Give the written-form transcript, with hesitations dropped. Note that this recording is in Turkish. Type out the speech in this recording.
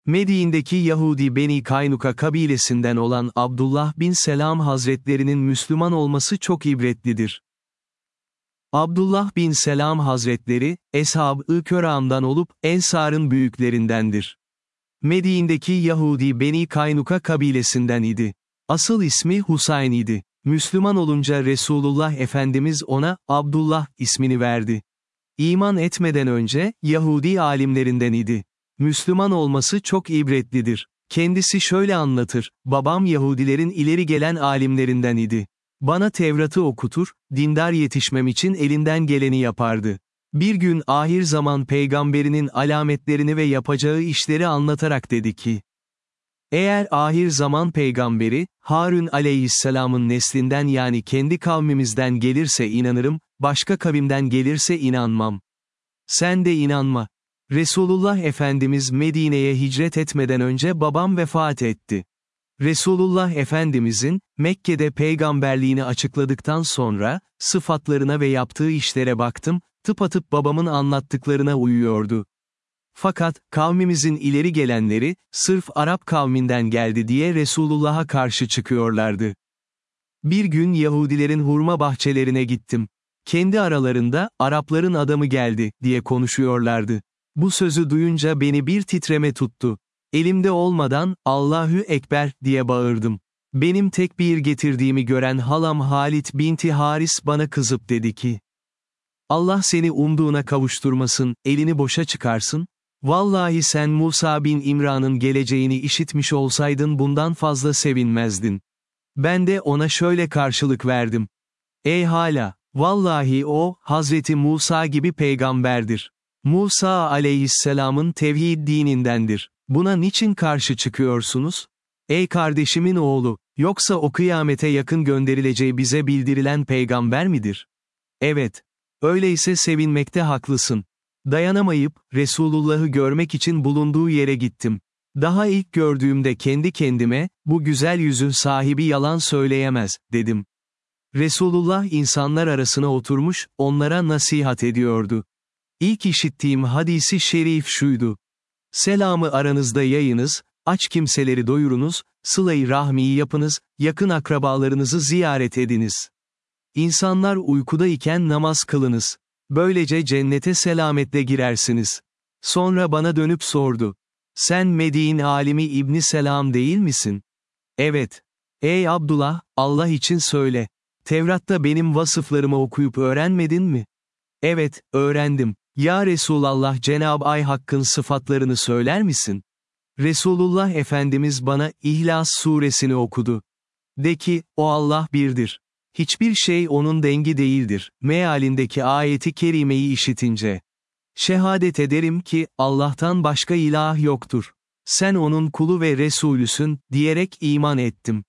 Medine'deki Yahudi Beni Kaynuka kabilesinden olan Abdullah bin Selam Hazretlerinin Müslüman olması çok ibretlidir. Abdullah bin Selam Hazretleri, Eshab-ı Kiram'dan olup, Ensar'ın büyüklerindendir. Medine'deki Yahudi Beni Kaynuka kabilesinden idi. Asıl ismi Husayn idi. Müslüman olunca Resulullah Efendimiz ona, Abdullah ismini verdi. İman etmeden önce, Yahudi alimlerinden idi. Müslüman olması çok ibretlidir. Kendisi şöyle anlatır, babam Yahudilerin ileri gelen alimlerinden idi. Bana Tevrat'ı okutur, dindar yetişmem için elinden geleni yapardı. Bir gün ahir zaman peygamberinin alametlerini ve yapacağı işleri anlatarak dedi ki, eğer ahir zaman peygamberi, Harun aleyhisselamın neslinden yani kendi kavmimizden gelirse inanırım, başka kavimden gelirse inanmam. Sen de inanma. Resulullah Efendimiz Medine'ye hicret etmeden önce babam vefat etti. Resulullah Efendimizin, Mekke'de peygamberliğini açıkladıktan sonra, sıfatlarına ve yaptığı işlere baktım, tıpatıp babamın anlattıklarına uyuyordu. Fakat, kavmimizin ileri gelenleri, sırf Arap kavminden geldi diye Resulullah'a karşı çıkıyorlardı. Bir gün Yahudilerin hurma bahçelerine gittim. Kendi aralarında, Arapların adamı geldi, diye konuşuyorlardı. Bu sözü duyunca beni bir titreme tuttu. Elimde olmadan, Allahu Ekber, diye bağırdım. Benim tekbir getirdiğimi gören halam Halit binti Haris bana kızıp dedi ki, Allah seni umduğuna kavuşturmasın, elini boşa çıkarsın. Vallahi sen Musa bin İmran'ın geleceğini işitmiş olsaydın bundan fazla sevinmezdin. Ben de ona şöyle karşılık verdim. Ey hala, vallahi o, Hazreti Musa gibi peygamberdir. Musa aleyhisselamın tevhid dinindendir. Buna niçin karşı çıkıyorsunuz? Ey kardeşimin oğlu, yoksa o kıyamete yakın gönderileceği bize bildirilen peygamber midir? Evet. Öyleyse sevinmekte haklısın. Dayanamayıp, Resulullah'ı görmek için bulunduğu yere gittim. Daha ilk gördüğümde kendi kendime, bu güzel yüzün sahibi yalan söyleyemez, dedim. Resulullah insanlar arasına oturmuş, onlara nasihat ediyordu. İlk işittiğim hadisi şerif şuydu. Selamı aranızda yayınız, aç kimseleri doyurunuz, sıla-i rahmiyi yapınız, yakın akrabalarınızı ziyaret ediniz. İnsanlar uykuda iken namaz kılınız. Böylece cennete selametle girersiniz. Sonra bana dönüp sordu. Sen Medine alimi İbni Selam değil misin? Evet. Ey Abdullah, Allah için söyle. Tevrat'ta benim vasıflarımı okuyup öğrenmedin mi? Evet, öğrendim. Ya Resulallah Cenab-ı Ay Hakk'ın sıfatlarını söyler misin? Resulullah Efendimiz bana İhlas suresini okudu. De ki, o Allah birdir. Hiçbir şey onun dengi değildir, mealindeki ayeti kerimeyi işitince. Şehadet ederim ki, Allah'tan başka ilah yoktur. Sen onun kulu ve Resulüsün, diyerek iman ettim.